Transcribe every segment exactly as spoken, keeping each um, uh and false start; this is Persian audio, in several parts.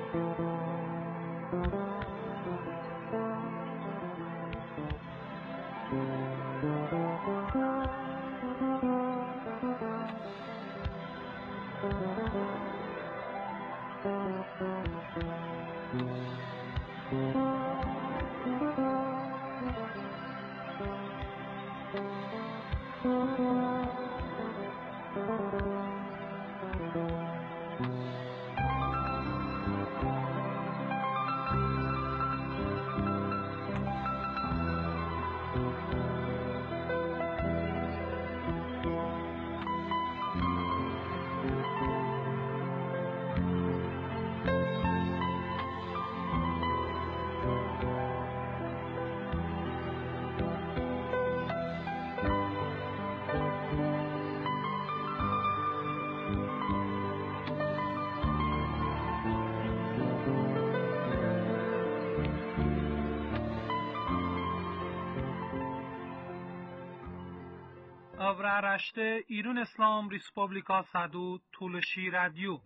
Avraaraşte İran İslam Respublika Sadu Tulshi Radio.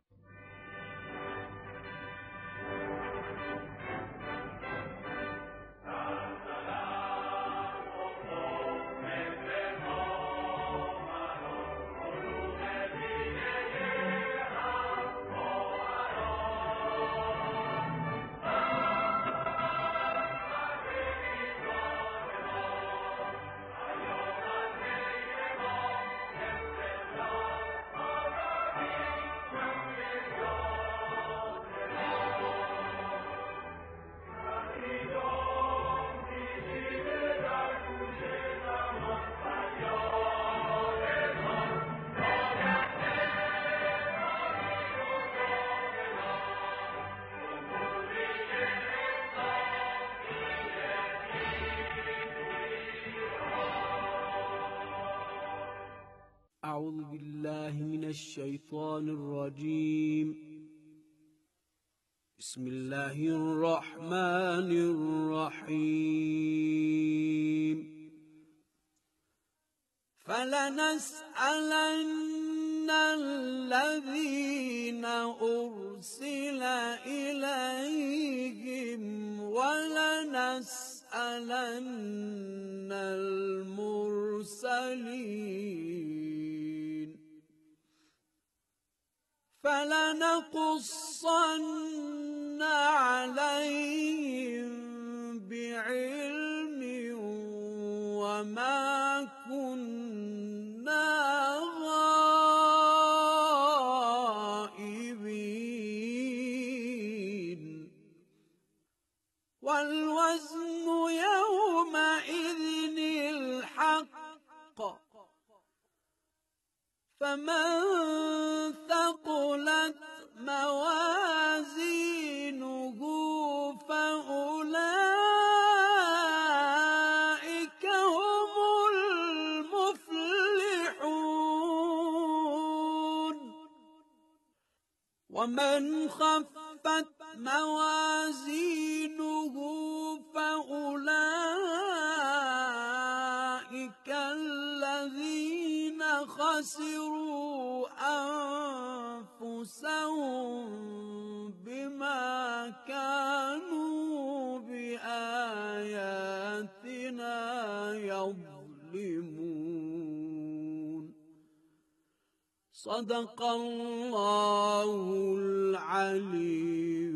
أعوذ بالله من الشيطان الرجيم. بسم الله الرحمن الرحيم. فلنسألن الذين أرسل إليهم ولنسألن المرسلين. فلنقصن عليهم بعلم وما كنا غائبين. والوزن يومئذ الحق. فمن ثقلت موازينه فأولئك هم المفلحون. ومن خفت موازينه فأولئك الذين خسروا أنفسهم بما كانوا بآياتنا يظلمون. صدق الله العلي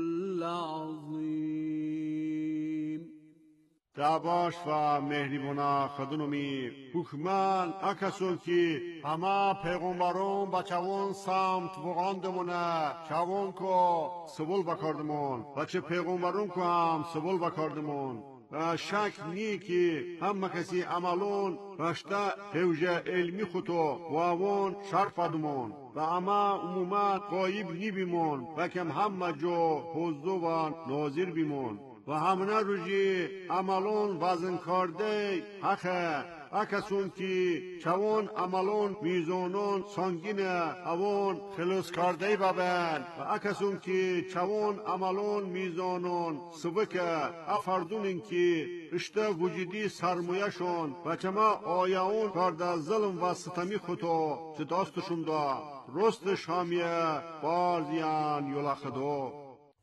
العظيم. دعواش و مهریبونا خدونومی حکمان اکسون که همه پیغمبرون با چوون سمت بغاندمونه چوون که سبول بکردمون و چه پیغمبرون که هم سبول بکردمون و شک نی که همه کسی عملون رشته حوژه علمی خودو و اون شرفدمون و اما عموما قایب نی بیمون و کم همه جو حضو و ناظر بیمون و همه روزی عملون وزن کرده حقه اکسون که چون عملون میزونون سنگینه اون خلوص کرده ببن و اکسون که چون عملون میزونون سبکه افردونین که اشته وجودی سرمایه‌شون و چما آیاون کرده ظلم و ستمی خودو چه داستشون دا رست شامیه بازیان یولا خدو.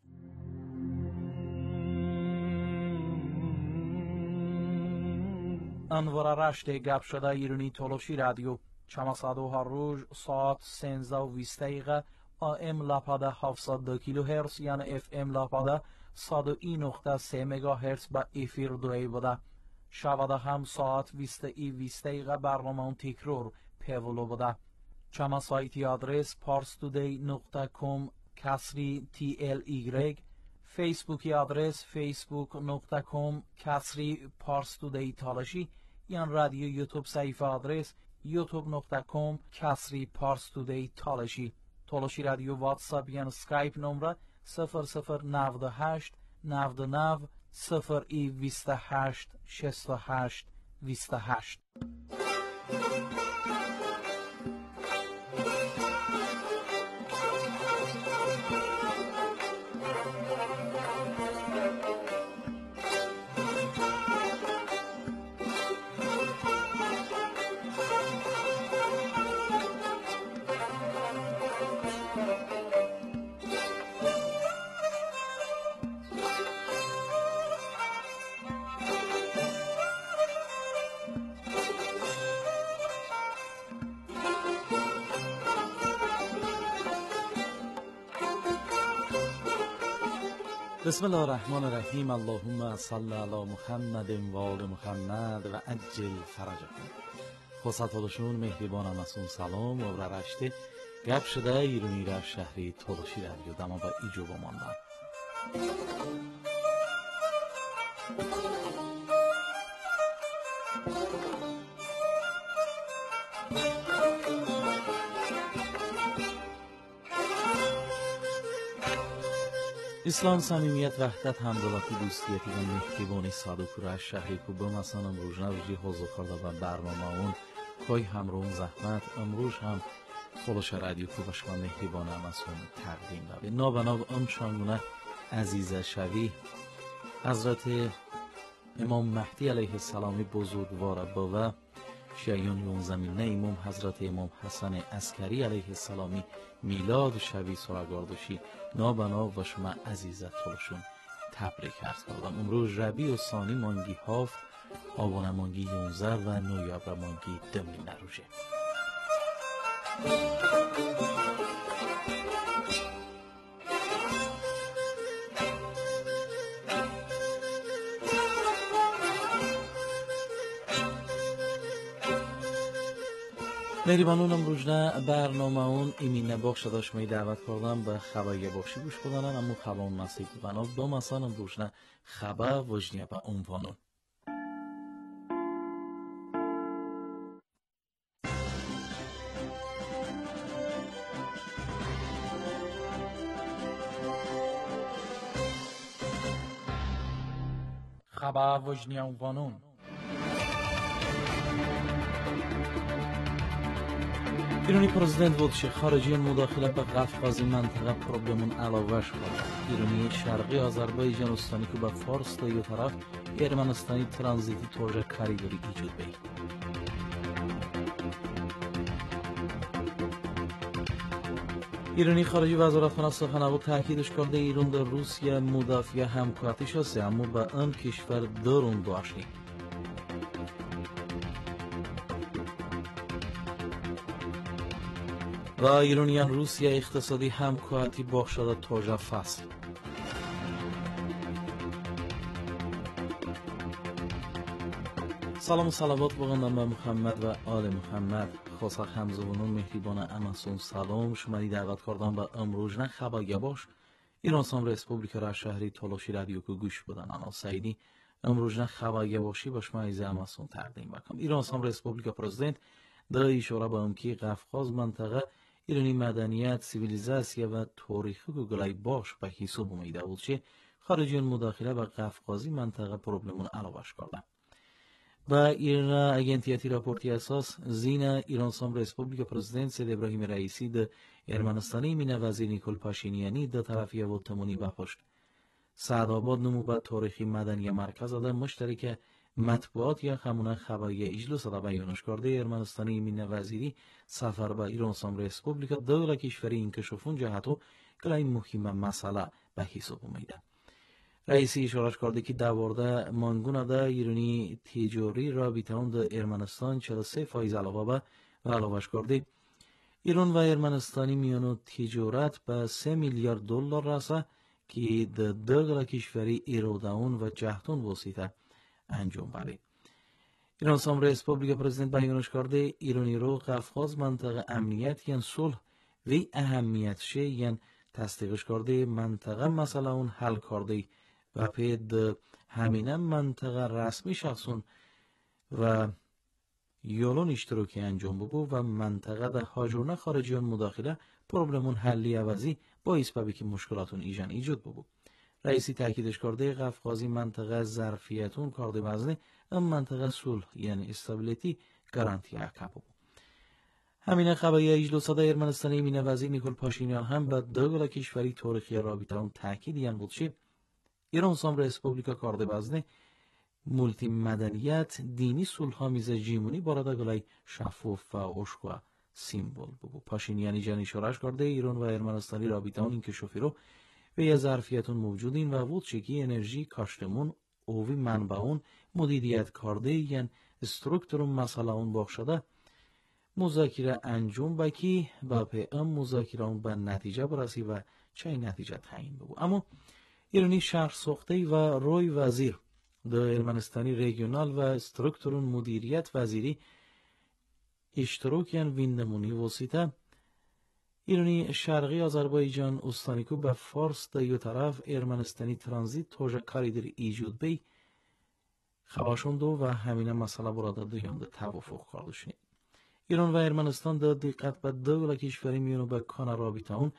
انوار رشت گپ شده ایرانی تولوشی رادیو چما صدو هر روز ساعت سینزده و بیست دقیقه آم لپاده هفتصد و دو کیلو هرتز یعنی اف ام لپاده صد و یک نقطه سه مگا هرتز به افیر دوی بوده. شباده هم ساعت بیست ای بیست دقیقه برنامه اون تکرار پیولو بوده. چما سایتی آدرس پارستودی نقطه کام کسری تی ال ایگرگ، فیسبوکی آدرس فیسبوک نقطه کام کسری پارستودی تالشی، یان رادیو یوتیوب صفحه آدرس یوتیوب نقطه کام کسری پارستودی تالشی. تالشی رادیو واتساپ یان اسکایپ نمره صفر صفر نود و هشت نود و نه صفر ای بیست و هشت شصت و هشت بیست و هشت. بسم الله الرحمن الرحیم. اللهم صل علی محمد و آل محمد و عجل فرجهم. خصوصاتشون مهربانم ازون سلام و رشته گپ شده ایرانی در شهری تولوشی رادیو دما با ایجو بماندن. اسلام صمیمیت وحدت همدلتی دوستیتی و مهربانی صادق را شهری کو بمسان امروز نوجی حضور کرده و برنامه اون کوی همرون زحمت امروز هم خلوش رادیو کو به شما مهربان امسون تقدیم داره. نابناب ام شانگونه عزیز شوی حضرت امام مهدی علیه السلام بزرگوار با شیعیان یون زمینه امام حضرت امام حسن عسکری علیه السلامی میلاد شوی سرگاردشی نابناب و شما عزیزت خودشون تبریک عرض کردم. امروز ربیع و ثانی مانگی هفت آبان مانگی یونزده و نویابر مانگی دمی نروژه. مهربانونم روزنه برنامه اون ایمین بخش داشت می دعوت کردم به خبری باشی گوش بدنن اما خبان مسیح بنا دو مسانم روزنه خبر وجنیه به عنوانون خبر وجنیه عنوانون ایرانی پرزیدنت بود که خارجی مداخله به قفقاز منطقه پروبلمون علاوه شد. ایرانی شرقی آذربایجان استانی که به فارس تا یه طرف ارمنستانی ترانزیتی توجه کاریگری ایجاد بید. ایرانی خارجی وزارتخانه سخنگوی تاکیدش کرده ایران در روسیه مدافع همکارتی شده اما به آن کشور درون داشتی. و ایرانیان روسیه اقتصادی همکارتی بخشده توجه فصل. سلام و صلوات بگندم به محمد و آل محمد. خواست همزبانان مهربان امسون سلام شماری دعوت کردم به امروز نه خبر باش ایران سام رسپوبلیک را شهری تولوشی رادیو که گوش بدن انا سعیدی امروز نه خبر باشی باش مایز امسون تقدیم بکنم. ایران سام رسپوبلیک پرزیدنت در اشاره به امکی قفقاز منطقه ایرانی مدنیت، سیویلیزاسیا و تاریخی که گلای باش به حساب اومده بود که خارجیان مداخله به قفقازی منطقه پروبلمون علاوهش کردن. با ایران اگنتیتی راپورتی اساس زین ایران سام رسپوبلیک پرزیدنت سید ابراهیم رئیسی د ارمنستانی مینه وزیر نیکول پاشینیانی د طرفی و تمونی بپشت. سعدآباد نمو به تاریخی مدنی مرکز ده مشترک مطبوعات یا همونه خبری اجلس را بیانش کرده ارمنستانی مینه وزیری سفر به ایران سام رسپوبلیک دولت کشوری انکشافون جهتو کلای مهم مسئله به حساب اومده. رئیسی اشارش کرده که دوارده مانگونا دا ایرانی تیجوری رابطه اون دا ارمنستان چهل و سه فایز علاوه با و علاوهش کرده ایران و ارمنستانی میانو تجارت به سه میلیارد دلار رسه که در دو کشوری ایروداون و جهتون واسطه انجام بره. ایران سام ریسپوبلیک پرزیدنت بیانش کرده ایرانی رو قفقاز منطقه امنیت یعن صلح و اهمیت شه یعن تصدیقش کرده منطقه مسئله اون حل کرده و پید همینه منطقه رسمی شخصون و یولون اشتراکی انجام بگو و منطقه در هاجرونه خارجیان مداخله پروبلمون حلی عوضی باعث ببی که مشکلاتون ایجان ایجاد بگو. رئیسی تاکیدش کرده قفقازی منطقه ظرفیتون کرده بزنه ام منطقه صلح یعنی استابیلیتی گارانتی عقب بگو. همین خبری اجلاس در ارمنستانی مینه وزیر نیکول پاشینیان هم به دو کشوری تاریخی رابطه اون تاکید یان بود چه ایران سام ریسپوبلیکا کرده بزنه مولتی مدنیت دینی صلح آمیز جیمونی بارد گلای شفاف و اشکو سیمبل بگو. پاشینیانی جان اشارهش کرده ایران و ارمنستانی رابطه اون این که شوفیرو و یه ظرفیتون موجودین و بود چکی انرژی کاشتمون اووی منبعون مدیریت کرده یعن استرکتورون مسئله اون باخشده مذاکره انجام بکی و به ام مذاکره اون به نتیجه برسی و چه نتیجه تعیین بگو. اما ایرانی شهر ساخته و روی وزیر در ارمنستانی ریگیونال و استرکتورون مدیریت وزیری اشتراکیان ویندمونی واسطه ایرانی شرقی آذربایجان استانیکو به فارس در یو طرف ارمنستانی ترانزیت توجه کاری در ایجود بی خباشوندو و همینه مسئله براده دویانده توافق کرده شنید. ایران و ارمنستان در دقت به دو کشوری میونو به کانه رابطه اون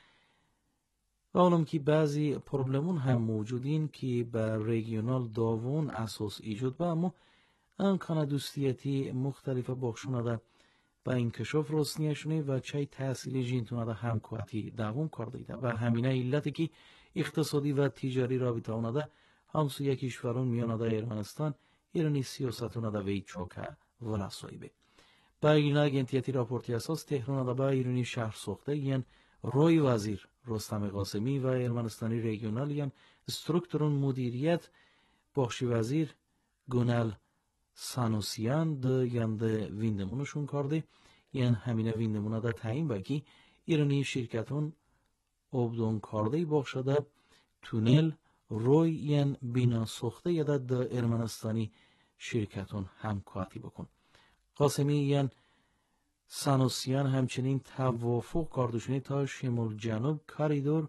و اونم که بعضی پروبلمون هم موجودین که به ریگیونال داوون اساس ایجاد به اما ان کانه دوستیتی مختلف بخشونه ده با انکشاف رسنیشونه و چای تحصیل جینتونه ده همکواتی دوام کرده ده و همینه علتی که اقتصادی و تجاری رابطه اونه ده همسوی کشورون میانه ده ارمنستان ایرانی سیاستونه ده وی چوکه ولاسایی به با این اگنتیتی راپورتی اساس تهران ده با ایرانی شهر ساخته یعن روی وزیر رستم قاسمی و ارمنستانی ریگیونال یعن استرکتورون مدیریت بخشی وزیر گونل سانوسیان ده ینده ویندمونشون کرده یعن همینه ویندمونه ده تعیین بکی ایرانی شرکتون obdon kardeyi boğşada tünel roy yen bina soxte ya da da Ermenistani şirketun همکاری بکن. قاسمی ین سانوسیان همچنین توافق کردشونی تا شمال جنوب کاریدور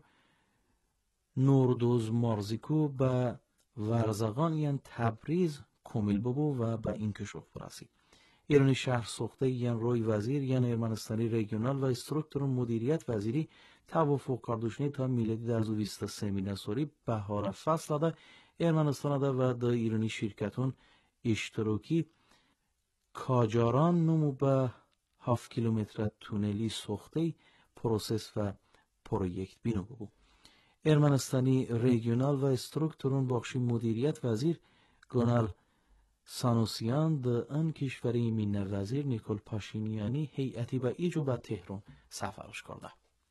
نوردوز مارزیکو به ورزگان ین تبریز کمیل ببو و به انکشاف برسید. ایرانی شهر ساخته ین روی وزیر ین ارمنستانی ریگیونال و استرکتور مدیریت وزیری توافق کردشونی تا میلادی در دویست و سه میلادی بهار فصل ده ارمنستان ده و ده ایرانی شرکتون اشتراکی کاجاران نمو به هفت کیلومتر تونلی ساخته پروسس و پروژکت بینو ببو. ارمنستانی ریگیونال و استرکتورون بخشی مدیریت وزیر گونال سانوسیان ده ان کشوری مین وزیر نیکول پاشینیانی هیئتی به ایجو به تهران سفرش کرده.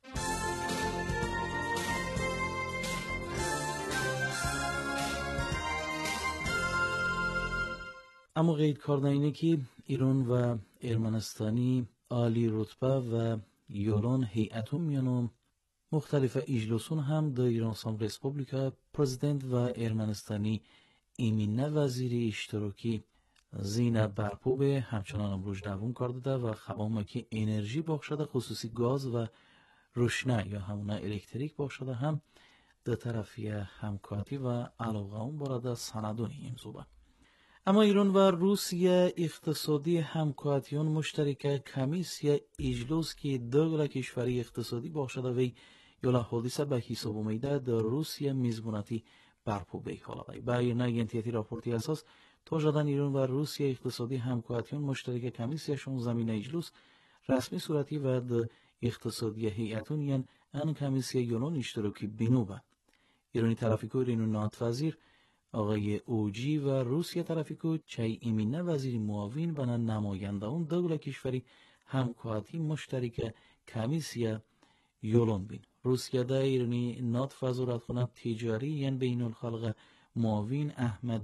اما قید کردن اینه که ایران و ارمنستانی عالی رتبه و یولان هیئتون میانم مختلف اجلاسون هم در ایران سام ریسپوبلیکا پرزیدنت و ارمنستانی ایمینه وزیری اشتراکی زینه برپوبه همچنان امروز دوام کرده ده و خبامه که انرژی باخشده خصوصی گاز و روشنه یا همونه الکتریک باخشده هم در طرفی همکاتی و علاقه اون بارده سندونی امزوبه. اما ایران و روسیه اقتصادی همکاتیون مشترک کمیسیا اجلاس که دو کشوری اقتصادی باخشده وی یولا حادثه به حساب اومیده در روسیه میزبونتی برپو بیخوالاده. با این اگنتیتی راپورتی اساس تا جدن ایران و روسیه اقتصادی همکاتیون مشترک کمیسیاشون زمین اجلاس رسمی صورتی و در اقتصادی هیئتون ین ان کمیسیا یونان اشتراکی بینوبه. ایرانی طرفیکو ایرانو نات وزیر آقای اوجی و روسیه طرفیکو چای ایمینه وزیر معاون و نماینده اون دو کشوری همکاتی مشترک کمیسیا یولون بین. روسیه دا ایرانی نات وزارت خونه تجاری ین بین الخلق معاون احمد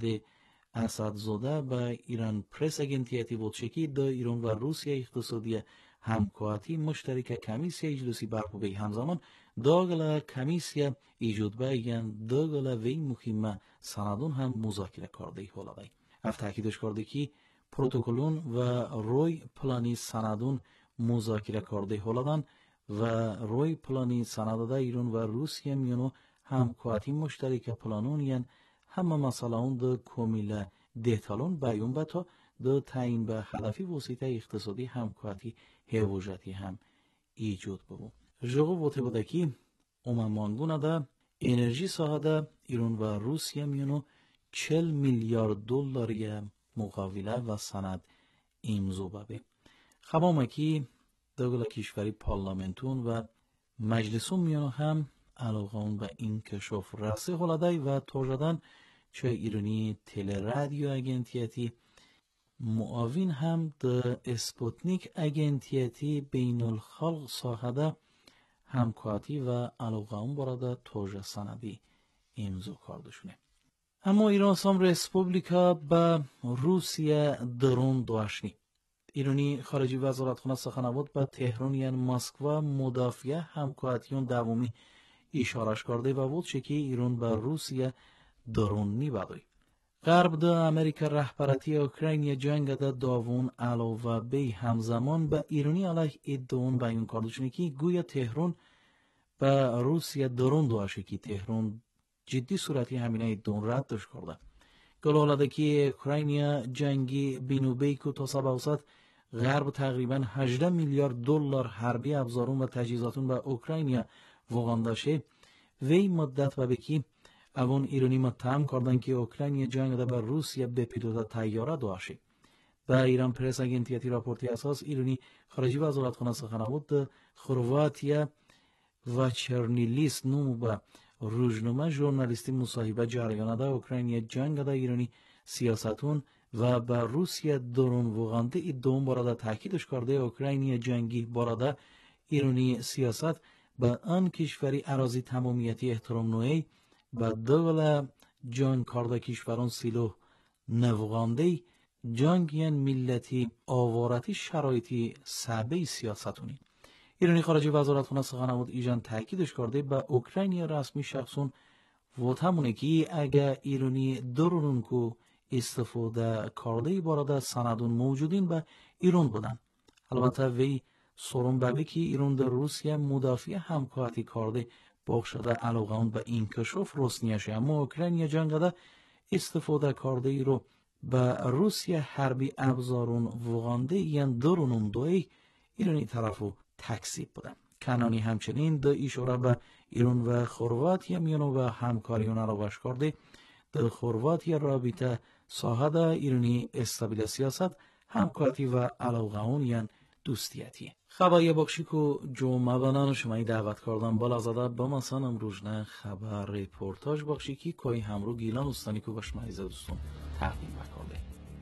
اسدزاده به ایران پرس اگنتیتی بود که در ایران و روسیه اقتصادی همکاری مشترک کمیسیه اجلسی برپا به همزمان داگل کمیسیه ایجاد بیان داگل وی مهمه سندون هم مذاکره کرده هولای. اف تاکیدش کرده که پروتکلون و روی پلانی سندون مذاکره کرده هولادن و روی پلانی سنداده ایران و روسیه میانو همکاری مشترک پلانون یان همه مسئله اون ده کمیله دیتالون بیون با تا ده تعیین به هدفی وسیطه اقتصادی همکاری هیوجتی هم ایجاد ببو. جوگو بوده بوده که اوممانگونه ده انرژی ساحه ایران و روسیه میانو چل میلیارد دلاری مقاوله و سند امضا ببه. خبامه که دوگل کشوری پارلمنتون و مجلسون میانو هم علاقه اون به این کشف رسه هلده و توجدن چه ایرانی تل رادیو اگنتیتی معاون هم ده اسپوتنیک اگنتیتی بین الخلق ساخده همکاری و علاقه اون براده توجه سندی امضا کرده شونه. اما ایران سام رسپوبلیکا به روسیه درون داشتی. ایرانی خارجی وزارت خانه سخنوات به تهران یعنی مسکو مدافع همکاریون دوامی اشارش کرده و بود که ایران به روسیه درون نیبادی. غرب ده امریکا رهبرتی اوکراین جنگ ده داوون علاوه به همزمان به ایرانی علیه ادعون بیان کرده شده که گویا تهران به روسیه درون داشته که تهران جدی صورتی همینه ادعون ردش کرده. گلولاده که اوکراین جنگی بینوبی که تا سباوسط غرب تقریبا هجده میلیارد دلار حربی ابزارون و تجهیزاتون به اوکراین وغانداشه وی مدت و بکی اوان ایرانی متهم کردن که اوکراین جنگ ده بر روسیه به پیلوت طیاره داشته. به ایران پرس اگنتیتی راپورتی اساس ایرانی خارجی وزارت خانه سخنوات خرواتیا و چرنیلیس نومو به روزنامه ژورنالیستی مصاحبه جریان ده اوکراین جنگ ده ایرانی سیاستون و به روسیه درون وغانده ادعا براده تاکیدش کرده اوکراین جنگی براده ایرانی سیاست به آن کشوری اراضی تمامیتی احترام نوعی و دول جنگ کرده کشوران سیلو نوغانده جنگ یان ملتی آوارتی شرایطی صعبه سیاستونی. ایرانی خارجی وزارت خانه سخنوات ایجان تاکیدش کرده به اوکراین رسمی شخصون و همونه که اگه ایرانی درونون کو استفاده کرده براده سندون موجودین به ایران بودن. البته وی سرون ببی که ایران در روسیه مدافع همکاری کرده بخشده علاقه اون به این کشف روسنیشه، اما اوکراین جنگ ده استفاده کرده ای رو به روسیه حربی ابزارون وغانده یان درونون دوی ایرانی طرفو تکذیب بودن. کنانی همچنین ده اشاره به ایران و خرواتیا میانو و همکاریون روش کرده. در خرواتیا رابطه ساحه ده ایرانی استابیل سیاست همکاری و علاقه اون یان دوستیتی. خبری بخشی که جمعه بانان شمایی دعوت کردن بالا زده با مثلا امروزنه خبر ریپورتاج بخشی که کوی همرو گیلان استانی که باش مایزه دوستون تقدیم بکرده.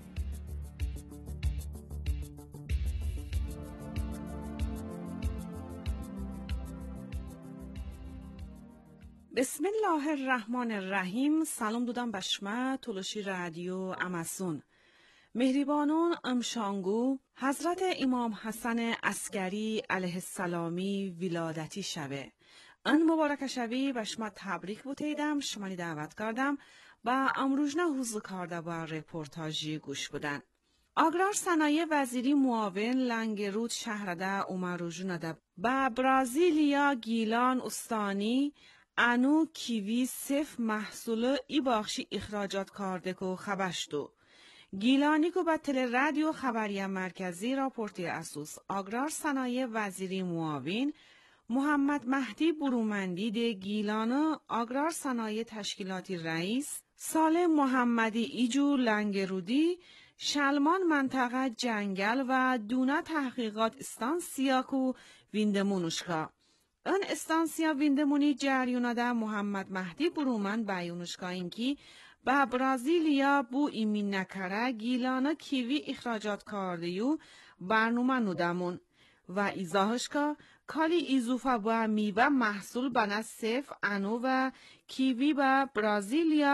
بسم الله الرحمن الرحیم. سلام دودم بشمه تولوشی رادیو اماسون. مهریبانون امشانگو حضرت امام حسن عسکری علیه السلامی ولادتی شوه. ان مبارک شوی بشما تبریک بوتیدم شمانی دعوت کردم و امروزنه حضور کرده با رپورتاجی گوش بودن. آگرار صنایع وزیری معاون لنگرود شهرده اومروژونده با برازیلیا گیلان استانی انو کیوی صف محصول ای باخشی اخراجات کرده که خبشتو. گیلانی که به تل رادیو خبری مرکزی راپورتی اساس آگرار صنایع وزیری معاون محمد مهدی برومندی ده گیلان آگرار صنایع تشکیلاتی رئیس سالم محمدی ایجو لنگرودی شلمان منطقه جنگل و دونه تحقیقات استانسیاکو ویندمونوشکا. ان استانسیا ویندمونی جریانده محمد مهدی برومند بیانوشکا اینکی با برازیلیا بو ایمین نکره گیلانا کیوی اخراجات کاردیو برنامه نودمون و ایزاهش که کالی ایزوفا با میوه محصول بنا صف انو و کیوی با برازیلیا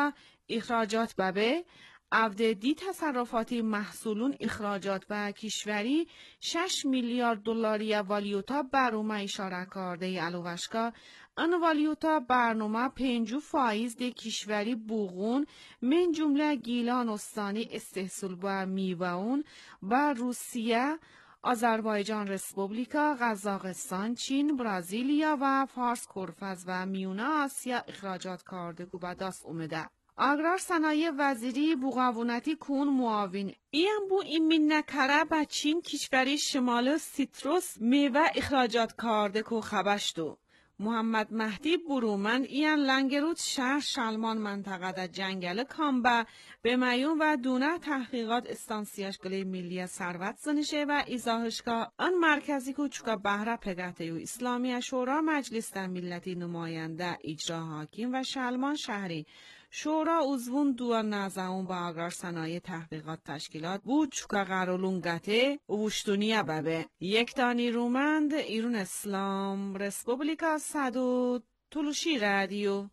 اخراجات ببه افده دی تصرفاتی محصولون اخراجات و کشوری شش میلیارد دلاری والیوتا برنامه اشاره کرده الوشکا ان والیوتا برنامه پنجو فایز دی کشوری بوغون من جمله گیلان استانی استحصال با میوون با روسیه، آذربایجان رسپوبلیکا، قزاقستان، چین، برزیلیا و فارس کرفز و میونه آسیا اخراجات کرده که به دست اومده. اگرار صنایع وزیری بوغاونتی کون معاون این بو این نکره با چین کشوری شمال سیتروس میوه اخراجات کرده که خبشتو. محمد مهدی برومند این لنگرود شهر شلمان منطقه در جنگل کامبه به میون و دونه تحقیقات استانسیاشگلی ملی ثروت زنشه و ایزاهشگاه آن مرکزی که چکا بهره پگهته و اسلامی شورا مجلس در ملتی نماینده اجرا حاکم و شلمان شهری شورا عضوون دو نازاون با اگرار صنایع تحقیقات تشکیلات بود چکا قرولونگته وشتونیه ببه یک تانی رومند ایرون اسلام رسپوبلیکا صدو تلوشی رادیو.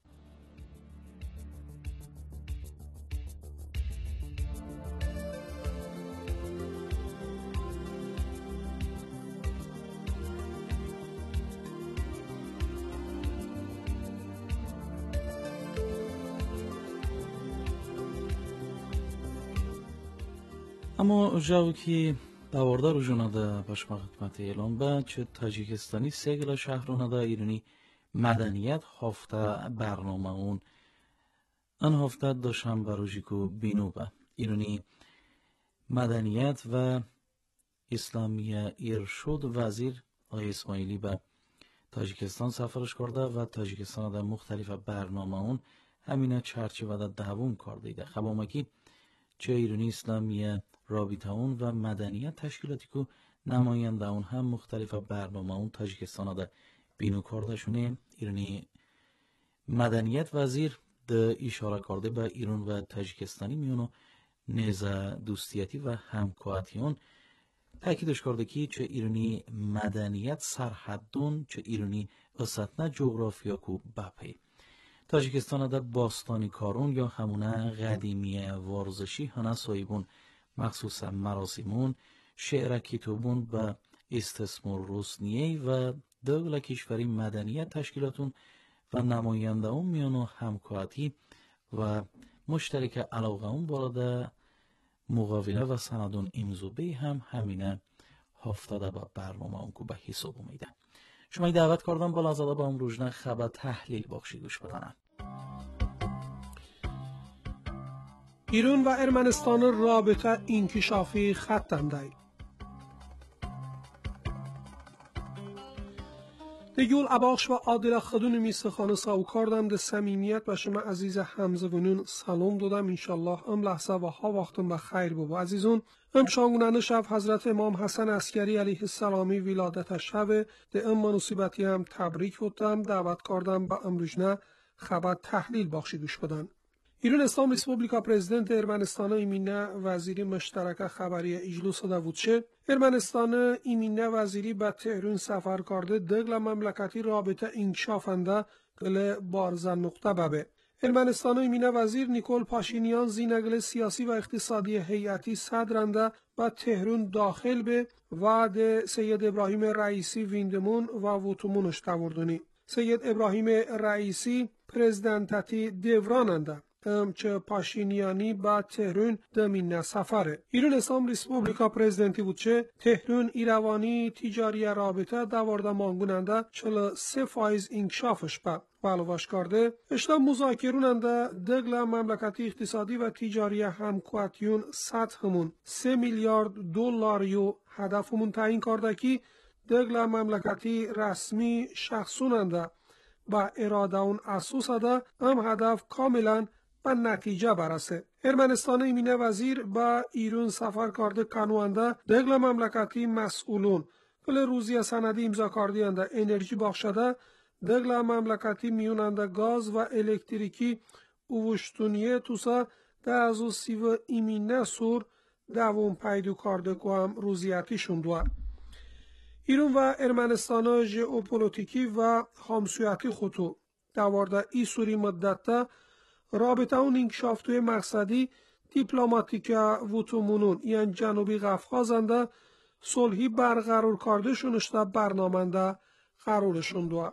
اما جاو که داوردار و جناده باشما خدمت اعلام با چه تاجیکستانی سگل شهرونه دا ایرانی مدنیت هفته برنامه اون ان هفته دوشنبه روزی که بینو با ایرانی مدنیت و اسلامی ارشد وزیر آقای اسماعیلی به تاجیکستان سفرش کرده و تاجیکستان در مختلف برنامه اون همینه چرچی و در دوام کرده ده خبامکی چه ایرانی اسلامی رابطه اون و مدنیت تشکیلاتی که نماینده اون هم مختلف برنامه اون تاجیکستان در بینو کرده شونه ایرانی مدنیت وزیر ده اشاره کرده به ایران و تاجیکستانی میونو نیزه دوستیتی و همکاتی اون تاکیدش کرده که چه ایرانی مدنیت سرحدون چه ایرانی وسطنه جغرافیا کو بپی تاجیکستان در باستانی کارون یا همونه قدیمی ورزشی هنه سایبون مخصوصا مراسمون شعر کتابون و استثمار روسنیه و دولت کشوری مدنیت تشکیلاتون و نماینده اون میانو همکاتی و مشترک علاقه اون بالا مقاوله و سندون امزوبه هم همینه هفتاده با برنامه اون که به حساب اومیده. شما دعوت کردم بالا زده با هم روزنه خبر تحلیل بخشی گوش بدنم. ایران و ارمنستان رابطه انکشافی خطنده. دیگول عباخش و عادل خدون میستخانه ساو کردم ده سمیمیت و شما عزیز همزبونون سلام دادم انشالله ام لحظه و ها وقتم بخیر بابا عزیزون ام شانگوننده شب حضرت امام حسن عسکری علیه السلامی ولادت شب ده ام مناسبتی هم تبریک بودم دعوت کردم با امروزنه خبر تحلیل بخشی گوش بدن. ایران اسلام ریسپوبلیکا پرزیدنت ارمنستان ایمینه وزیری مشترک خبری اجلس داوودچه ارمنستان ایمینه وزیری به تهران سفر کرده دگل مملکتی رابطه انکشافنده گل بارزن نقطه ببه. ارمنستان ایمینه وزیر نیکول پاشینیان زینگل سیاسی و اقتصادی هیئتی صدرنده به تهران داخل به و ده سید ابراهیم رئیسی ویندمون و ووتومونش تاوردونی. سید ابراهیم رئیسی پرزیدنتتی دیوراننده چه پاشینیانی با تهران دمین سفره. ایران اسلام ریسپوبلیکا پرزیدنتی بود چه تهران ایروانی تجاری رابطه دوارده مانگوننده چل سه فایز انکشافش با بلواش کرده. اشتا مذاکروننده دگل مملکتی اقتصادی و تجاری همکواتیون سطحمون سه میلیارد دلاریو هدفمون تعیین کرده که دگل مملکتی رسمی شخصوننده با اراده اون اساس ده هم هدف کاملا و نتیجه برسه. ارمنستان ایمینه وزیر با ایران سفر کرده کنوانده دگل مملکتی مسئولون کل روزی سندی امضا کردینده انرژی بخشده دگل مملکتی میوننده گاز و الکتریکی اوشتونیه توسا ده از و سی و ایمینه سور دوام پیدو کرده که هم روزیتیشون دوه. ایران و ارمنستان ژئوپلیتیکی و همسویتی خطو دوارده ای سوری مدت رابطه اون انکشافتوی مقصدی دیپلomatiga vutumunun yani Janubiy Qafqazanda صلحی برقرار کردشون اشتا برنامنده قرارشون دوا.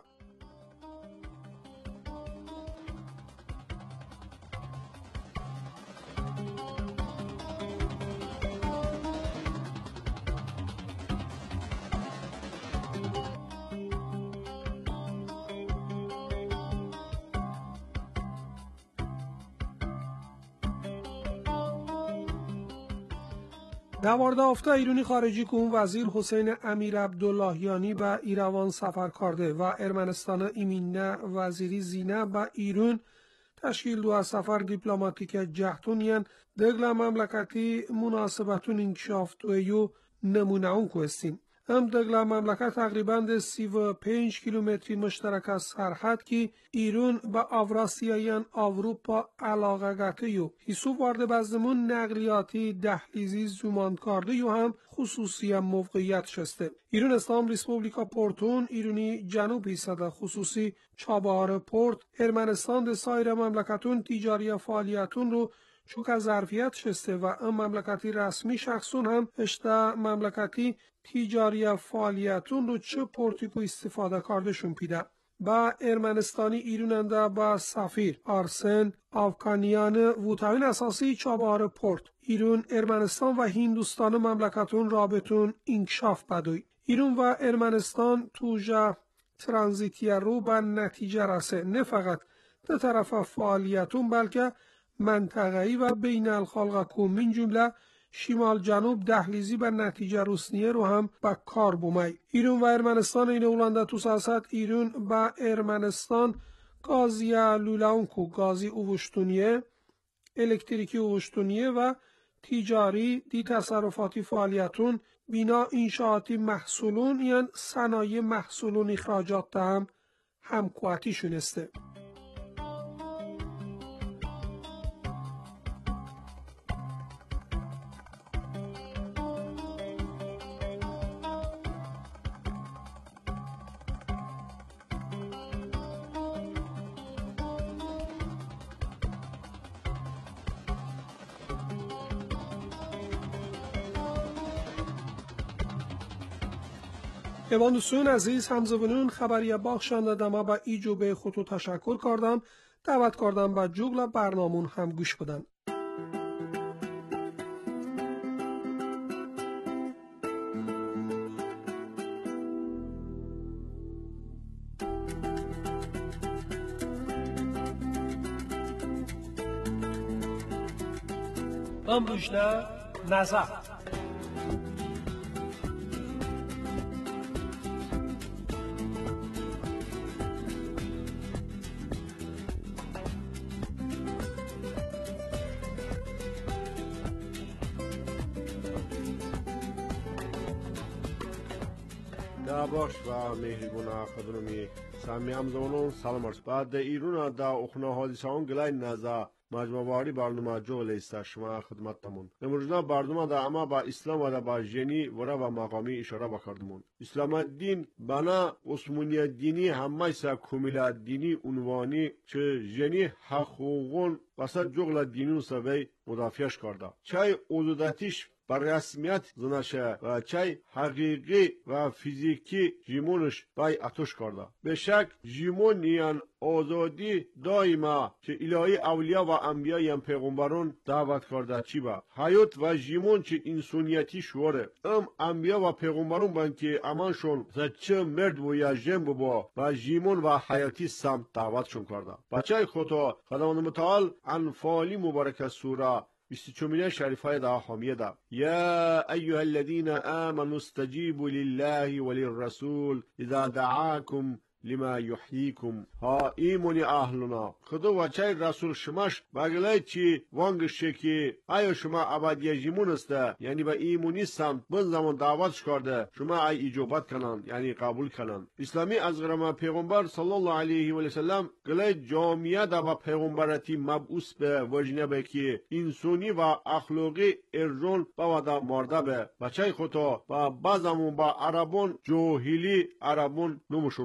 نوارده آفته ایرانی خارجی که اون وزیر حسین امیر عبداللهیانی به ایروان سفر کرده و ارمنستان ایمینه وزیری زینه به ایران تشکیل دو از سفر دیپلماتیک جهتونین دگل مملکتی مناسبتون انکشاف دویو نمونه اون کوستین. هم دگل مملکت تقریبا سی و پنج کیلومتری مشترک از سرحد که ایران با اوراسیایان اروپا علاقه گته یو حساب وارد بزدمون نقلیاتی دهلیزی زمان کرده یو هم خصوصی هم موقعیت شسته. ایران اسلام ریسپوبلیکا پورتون ایرانی جنوبی صده خصوصی چابهار پورت ارمنستان ده سایر مملکتون تجاری فعالیتون رو چون که ظرفیت شسته و ام مملکتی رسمی شخصون هم اشتا مملکتی تجاری فعالیتون رو چه پورتیکو استفاده کردشون پیده. با ارمنستانی ایروننده با سفیر آرسن آفکانیان ووتاوین اساسی چابهار پورت ایرون ارمنستان و هندوستان مملکتون رابطون انکشاف بدوی. ایرون و ارمنستان توجه ترانزیتی رو به نتیجه رسه نه فقط در طرف فعالیتون بلکه منطقه‌ای و بین الخلق کومین جمله شمال جنوب دهلیزی به نتیجه رسنیه رو هم با کار بومی. ایران و ارمنستان این اولنده تو سیاست ایران با ارمنستان گازی لولاونکو گازی اوشتونیه الکتریکی اوشتونیه و تجاری دی تصرفاتی فعالیتون بینا انشاءاتی محصولون یعنی صنایع محصولون اخراجات هم همکواتی شونسته. ایوان دوستان عزیز همزبانون خبری باخشنده دما با ایجو به خودتو تشکر کردم دعوت کردم با جوگل برنامون هم گوش بدن. امروزنه نظر باش و مهربون خدمتی سامی همزمانون سلام عرض. بعد ایران دا اخنا حادثه اون گلای نزا مجموعی برنامه جوله است شما خدمتتون. امروز برنامه دا اما با اسلام و با جنی و را و مقامی اشاره بکردمون. اسلام الدین بنا عثمانی دینی همه سا کمیل دینی عنوانی چه جنی حقوقون وسط جغل دینی سوی مدافعش کرده. چای عضودتیش بر رسمیت زنشه و چای حقیقی و فیزیکی جیمونش بای اتوش کرده. به شک جیمون یان آزادی دائما که الهی اولیا و انبیاء یم پیغمبرون دعوت کرده چی با حیات و جیمون چه انسانیتی شوره ام انبیاء و پیغمبرون بان که امانشون چه مرد و یا جن با و جیمون و حیاتی سمت دعوتشون کرده. بچه خدا خداوند متعال انفالی مبارک سوره بیست و چهارمین شریفه دا حامیه دا یا ایها الذین آمنوا استجیبوا لله وللرسول اذا دعاکم لما یحییکم ها ایمونی اهلنا خدا و چای رسول شماش بگلای چی وانگش که آیا شما ابدی جیمون است یعنی با ایمونی سمت بن زمان دعوتش کرده شما ای اجابت کنن یعنی قبول کنن. اسلامی از غرام پیغمبر صلی الله علیه و سلم گلای جامعه دا با پیغمبرتی مبعوث به وجنه به که انسانی و اخلاقی ارجون با ودا مرده به بچای خدا با بعضمون با عربون جاهلی عربون نمشون با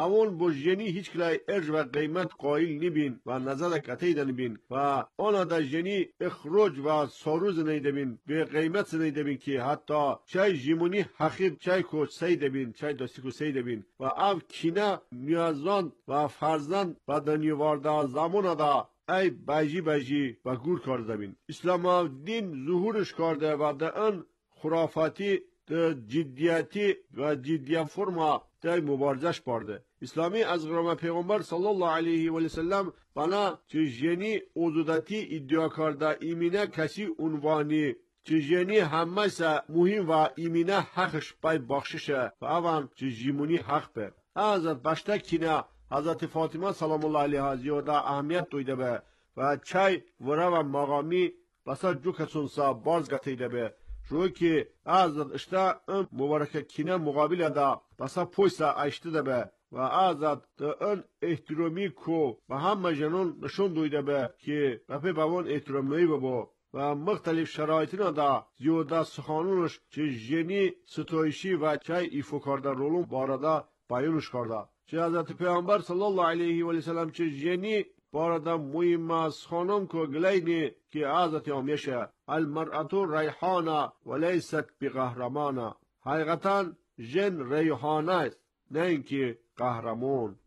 همون با جنی هیچ کلای ارج و قیمت قائل نبین و نظر کتیده نبین و آن در جنی اخراج و ساروز نیده بین به قیمت نیده بین که حتی چای جیمونی حقیب چای کوچ سیده بین چای دستی کو سیده بین و او کینه نیازان و فرزند و دنیوارده زمان دا ای بجی بجی و گور کرده بین. اسلام دین ظهورش کرده و در آن خرافاتی در جدیتی و جدیت فرما در مبارزش پرده. اسلامی از غرام پیغمبر صلی الله علیه و سلم بنا چه جنی عضودتی ادعا کرده ایمینه کسی عنوانی چه جنی همه سا مهم و ایمینه حقش پای بخششه و اوان چه جیمونی حق به. از بشته کینه حضرت فاطمه سلام الله علیها زیاده اهمیت دویده به و چای وره و مقامی بسا جو کسونسا باز گتیده به روی که از اشتا ام مبارکه کینه مقابل دا بسا پویسا اشته ده به و از اون احترامی کو و همه جنون نشون دویده به که بپی باون احترام نوی ببو و مختلف شرایطینا دا زیاده سخانونش چه جنی ستایشی و چه ایفو کرده رولون بارده بیانش کرده چه حضرت پیامبر صلی الله علیه و سلم چه جنی بارده مهم از خانم کو گلینی که حضرت همیشه المرأة ریحانه و لیست بقهرمانه حقیقتا جن ریحانه است نه اینکه قهرمان.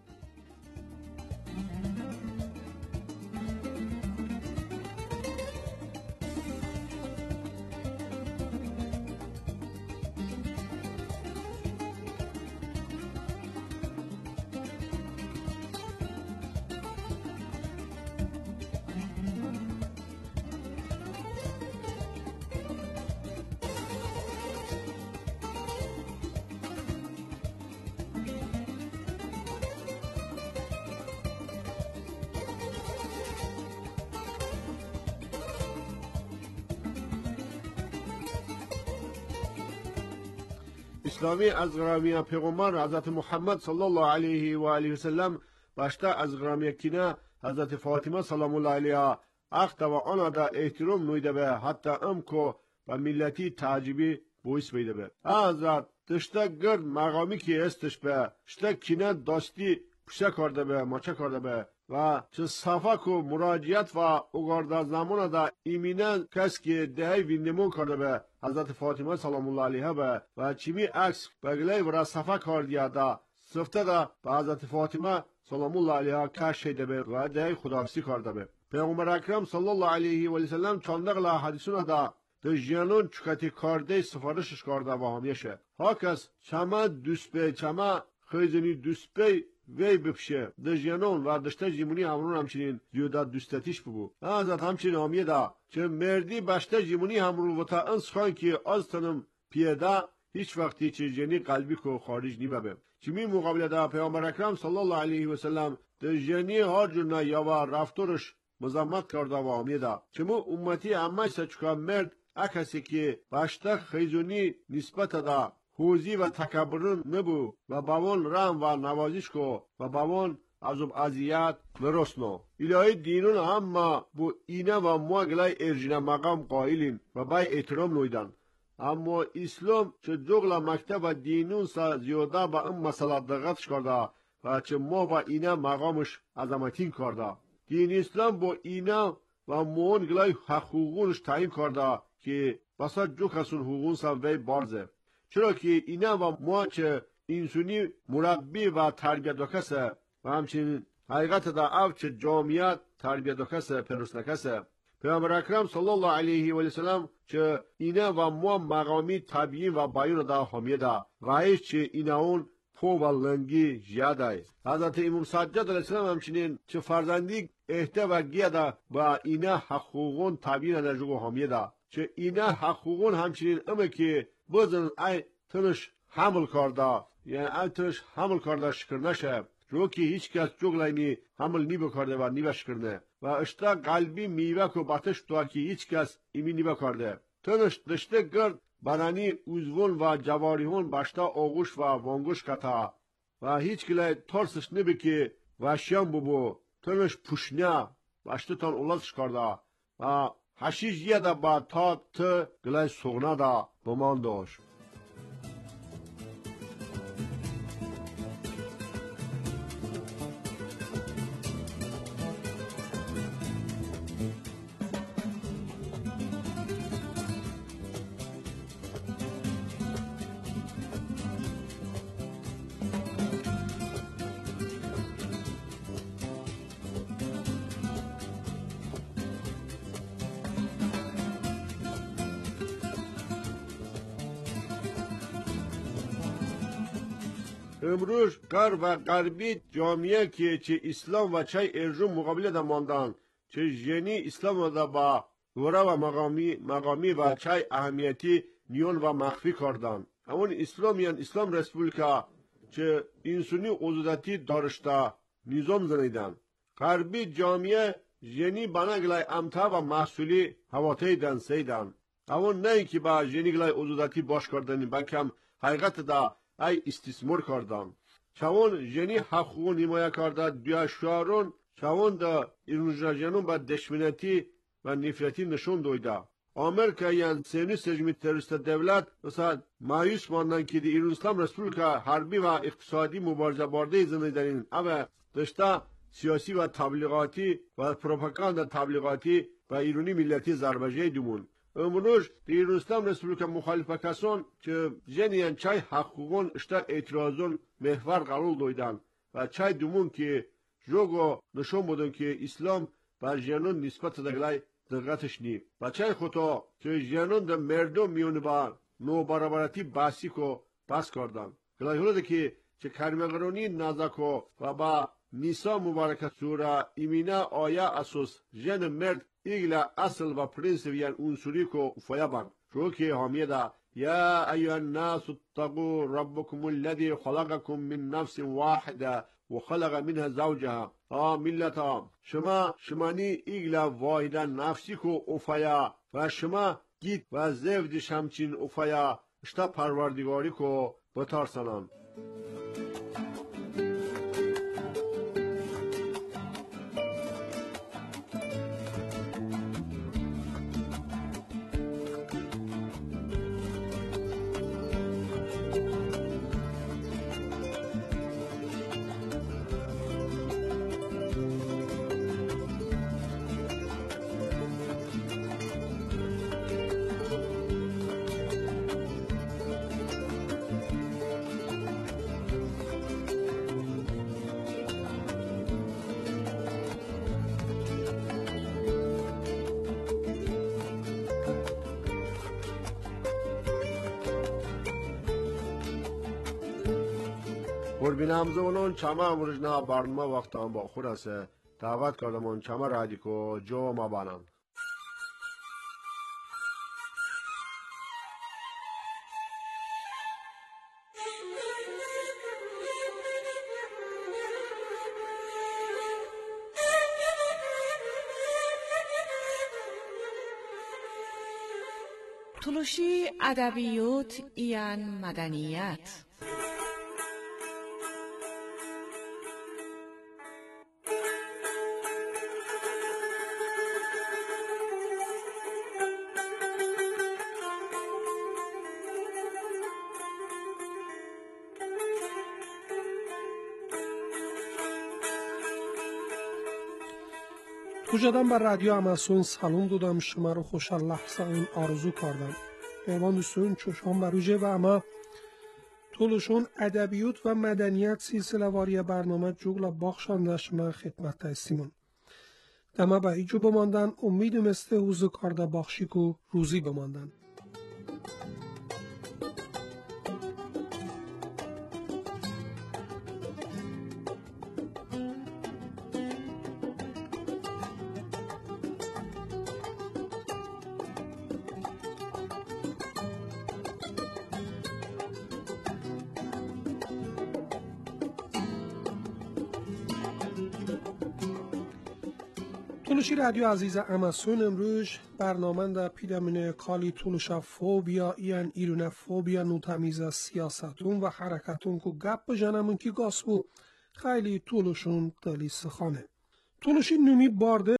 اسلامی از غرامی پیغمبر حضرت محمد صلی الله علیه و آله و سلم باشته از غرامی کینه حضرت فاطمه سلام الله علیها اخت و آن دا احترام نویده به حتی ام کو و ملتی تعجبی بویس بیده به حضرت تشته گرد مقامی که استش به شته کینه داستی پشه کرده به ماچه کرده به و چه صفاک و مراجعت و اگرده زمان دا ایمینه کس که دهی ویندمون کرده به حضرت فاطمه سلام الله علیها به و چیمی عکس بگلی ورا صفا کردیا دا صفته دا به حضرت فاطمه سلام الله علیها کش شده به و دهی خداحافظی کرده به پیغمبر اکرم صلی الله علیه و سلم چندقل حدیثون دا در جنون چکتی کرده سفارشش کرده و همیشه هاکس چما دوسپه چما خیزنی دوسپه وی بپشه در جنون و دشته جیمونی همرون همچنین زیاده دوستتیش بگو حضرت همچنین همیه دا چه مردی بشته جیمونی همرون و تا انس خواهی که از تنم پیده هیچ وقتی چه جنی قلبی که خارج نی ببه چمی مقابل دا پیامبر اکرم صلی الله علیه و سلم در جنی هر جور یا و رفتارش مزمت کرده و همیه دا چمو امتی همه سچکا مرد اکسی که بشته خیزونی نسبت دا خوزی و تکبرون نبو و باون رحم و نوازش کو و باون عذاب اذیت ورسنو الهی دینون اما بو اینه و ما گلای ارجینه مقام قائلین و بای احترام نویدن اما اسلام چه جغل مکتب و دینون سا زیاده با این مسئله دقتش کرده و چه ما و اینه مقامش عظمتین کرده دین اسلام با اینه و مون گلای حقوقونش تعیین کرده که بسا جو کسون حقوقون سا وی بارزه چرا که اینه و ما چه انسانی مربی و تربیت دکسه و همچنین حقیقت دا او چه جامعیت تربیت دکسه پرسنکسه پیامبر اکرم صلی الله علیه و سلم چه اینه و ما مقامی طبیعی و بیان دا همیه دا غایش چه اینه اون پو و لنگی جیاده است حضرت امام سجاد علیه السلام همچنین چه فرزندی احته و گیه دا و اینه حقوقون طبیعی نجوگ همیه دا چه اینه حقوقون همچنین امه که بزن ای تنش حمل کرده یعنی ای تنش حمل کرده شکر نشه رو که هیچ کس جغلینی حمل نی بکرده و نی بشکر نه و اشتا قلبی میوه که باتش تو که هیچ کس ایمی نی بکرده تنش دشته گرد بدنی اوزون و جواریهون باشتا آغوش و وانگوش کتا و هیچ کلی ترسش نبی که و شیام ببو تنش پوشنه باشتا تان اولادش کرده و حشیش یه دا با تا تا گلای سغنه دا بمان داشت امروز غرب و غربی جامعه که چه اسلام و چه ارجو مقابل دماندن چه جنی اسلام دا با ورا و مقامی مقامی و چه اهمیتی نیون و مخفی کردن. همون اسلامیان اسلام رسپولیکا چه انسانی عضودتی دارشتا نظام زنیدن. غربی جامعه جنی بانگلای امتا و محصولی هواتی دن سیدن. همون نه که با جنی گلای عضودتی باش کردنی بکم حقیقت دا ای استثمار کردن. چون جنی حقوق نمایه کرده دیا شعرون چون دا ایرونجا جنون با دشمنتی و نفرتی نشون دویده. آمریکاییان سینی سجمی تروریست دولت مثلا مایوس ماندن که دی ایران اسلام رسپولیکا حربی و اقتصادی مبارزه بارده زنیدنین اما داشته سیاسی و تبلیغاتی و پروپاگاندا تبلیغاتی و ایرانی ملتی زربجه دومون. امروز دی ایران اسلام رسپولیکا مخالفه کسان که جنیان چای حقوقون اشتا اعتراضون محور قرار دویدن و چای دومون که جوگو نشون بودن که اسلام و جنون نسبت دگلای دقتش نی. بچه خدا که جنون در مردم میونه با نو برابرتی باسی کو بس کردن. گلای هلوده که چه کرمگرونی نازکو و با نیسا مبارکت سوره ایمینا آیا اساس جن مرد ایگلا اصل و پرنسیپ یعنی انصوری کو فیا بان. شو که حامیه دا یا ایوه الناس اتقو ربکم الذی خلقکم من نفس واحده وخلق منها زوجها. آ ملتا شما شمانی ایگلا واحدا نفسی کو افیا و شما گیت و زفدش همچین افیا اشتا پروردگاری کو بتارسنان. قربین همزمانان چما امروزنا برنامه وقت هم با خود است دعوت کردمان چما رادیکو جو ما بانند. تلوشی ادبیات ایان مدنیت. توجدم بر رادیو اماسون سلام دادم شما رو خوش لحظه اون آرزو کردم. پیوان دوستون چشم بروجه و اما طولشون ادبیات و مدنیت سلسله واری برنامه جوگلا باخشانده شما خدمت تایستیمون. دما با ایجو بماندن امید مسته حوزو کارده باخشیکو روزی بماندن. تلوشی رادیو عزیز اماسون امروز برنامه در پیرامون کالی تلوشا فوبیا ایان ایرونه فوبیا نوتمیز سیاستون و حرکتون که گپ بجنمون که گاسبو خیلی تلوشون دلی سخانه. تلوشی نومی بارده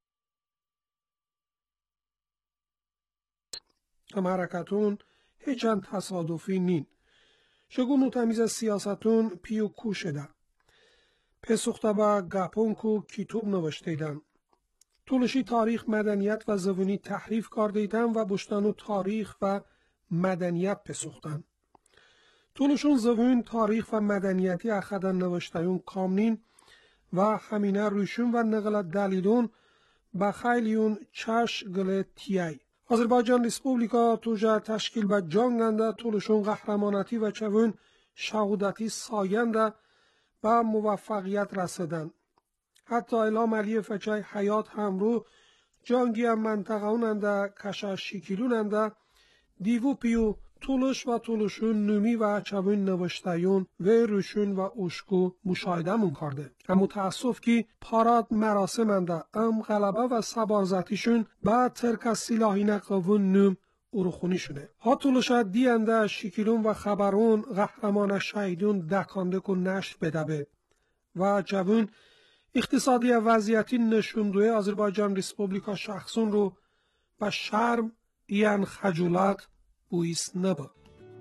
هم حرکتون هیچن تصادفی نین. شگو نوتمیز سیاستون پیو کوشده. پسخته با گپون که کتوب نوشتیدن. تلوشی تاریخ مدنیت و زبونی تحریف کردیدن و بشتنو تاریخ و مدنیت پسختن. تلوشون زبون تاریخ و مدنیتی اخدن نوشتایون کامنین و همینه روشون و نقل دلیلون با خیلیون چش گل تیای. آذربایجان ریسپوبلیکا توجه تشکیل و جانگنده تلوشون قهرمانتی و چون شهودتی ساینده به موفقیت رسیدن. حتی الهام علی فچای حیات همرو جانگی منطقه اوننده کشا شکلوننده دیوو پیو طولش و طولشون نومی و چوین نوشتایون و روشون و اوشکو مشاهده مون کرده. اما تاسف که پاراد مراسمنده ام غلبه و سبارزتیشون با ترک سلاحین قوون نوم اروخونی شده. ها طولشت دیانده شکلون و خبرون قهرمان شهیدون دکانده کن نشت بدبه و جوون اقتصادی وضعیتی نشوندوی آذربایجان ریسپوبلیکا شخصون رو به شرم یان خجولت بویست نبا.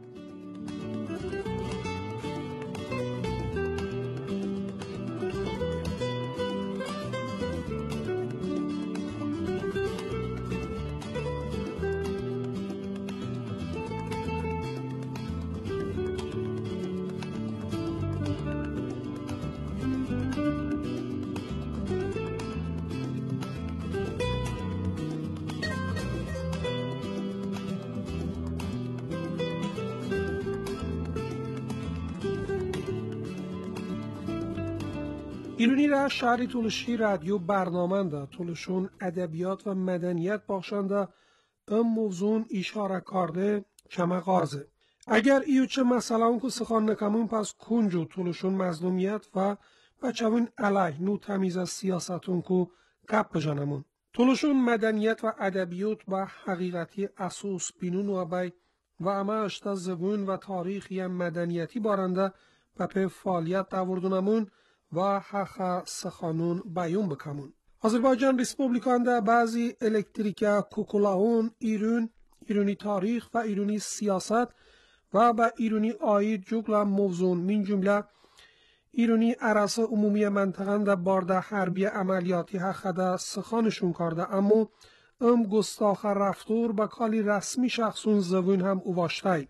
ایرونی را شهری طولشی رادیو برنامنده طولشون ادبیات و مدنیت باشنده ام موضوع اشاره کرده کمه غارزه. اگر ایو چه مثلا اون که سخان نکمون پس کنجو طولشون مظلومیت و بچهون علیه نو تمیز از سیاستون که گپ بجانمون. طولشون مدنیت و ادبیات و حقیقتی اساس بینون و بای و اما اشتا زبون و تاریخی مدنیتی بارنده و په فعالیت داوردونمون و حق سخانون بیون بکمون. آذربایجان ریسپوبلیکان ده بعضی الکتریکا کوکولاون ایرون، ایرونی تاریخ و ایرونی سیاست و با ایرونی آید جگل موضوع من جمله ایرونی عرصه عمومی منطقه ده بارده حربی عملیاتی حق ده سخانشون کرده اما ام گستاخ رفتور با کالی رسمی شخصون زبون هم اواشتای.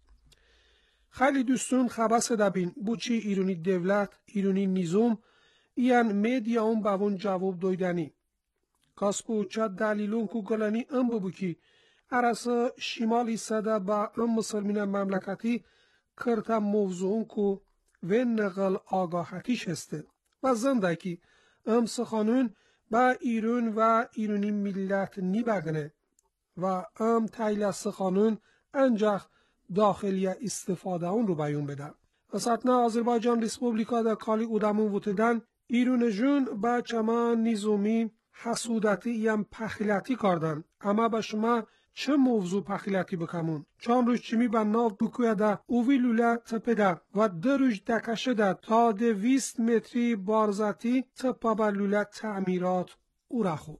خیلی دوستون خبس دبین بوچی ایرونی دولت، ایرونی نیزوم ایان میدیا اون باون جواب دویدنی. کاسکو چه دلیلون کو گلانی ام ببو کی عرص شمالی صدا با ام مسلمین مملکتی کرتا موضوعون کو و نقل آگاهتیش هسته و زنده کی ام سخانون با ایرون و ایرونی ملت نی بگنه و ام تایل سخانون انجاخ داخلی استفاده اون رو بیون بده. اساتنا آذربایجان ریسپوبلیکا در کالی اودمون وطدن ایرون جون با چما نیزومی حسودتی یم پخیلتی کردن اما با شما چه موضوع پخیلتی بکمون؟ چون روش چمی با ناف بکویه ده اووی لوله تپه ده و ده روش دکشه ده تا دویست متری بارزتی تپه با لوله تعمیرات او را خوب.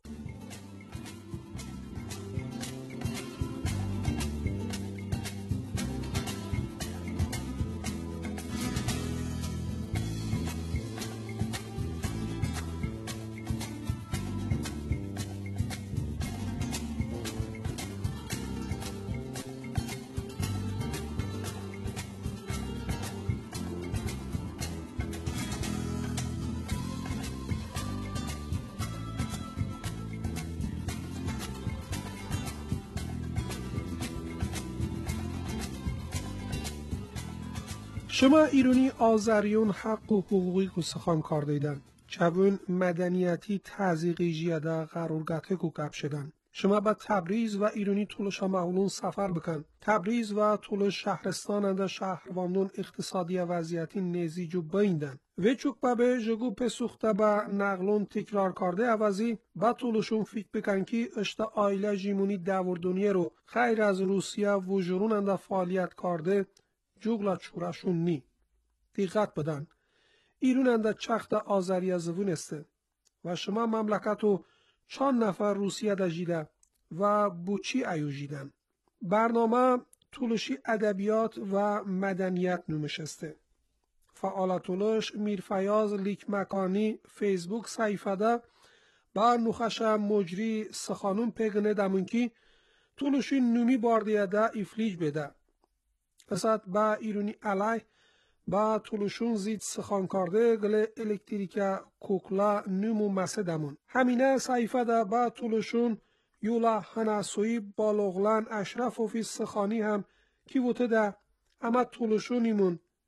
شما ایرونی آذریون حق و حقوقی کو سخان کار دیدن. چون مدنیتی تزیقی جیاده قرارگته کو گپ شدن. شما با تبریز و ایرونی طولش معلون سفر بکن. تبریز و طولش شهرستان انده شهرواندون اقتصادی وضعیتی نزیجو بیندن. و چوک با به جگو پسوخته با نقلون تکرار کرده عوضی با طولشون فکر بکن که اشتا آیله جیمونی دوردونیه رو خیر از روسیه و جرون انده فعالیت کرده جوگلا چورشون نی. دقت بدن. ایرون انده چخت آذری زبون استه و شما مملکتو چند نفر روسیه دا جیده و بوچی ایو جیدن. برنامه طولشی ادبیات و مدنیت نمشسته. فعالتولش میرفیاض لیک مکانی فیسبوک صحیفه ده با نخش مجری سخانون پیگنه دمونکی طولشی نومی باردیه ده افلیج بده. پسات با ایرونی علی با طولشون زید سخان کرده گل الکتریکا کوکلا نمو مسدمون. همینه صحیفه ده با طولشون یولا هناسوی بالغلان اشرف و فی سخانی هم کی وته ده اما طولشونیمون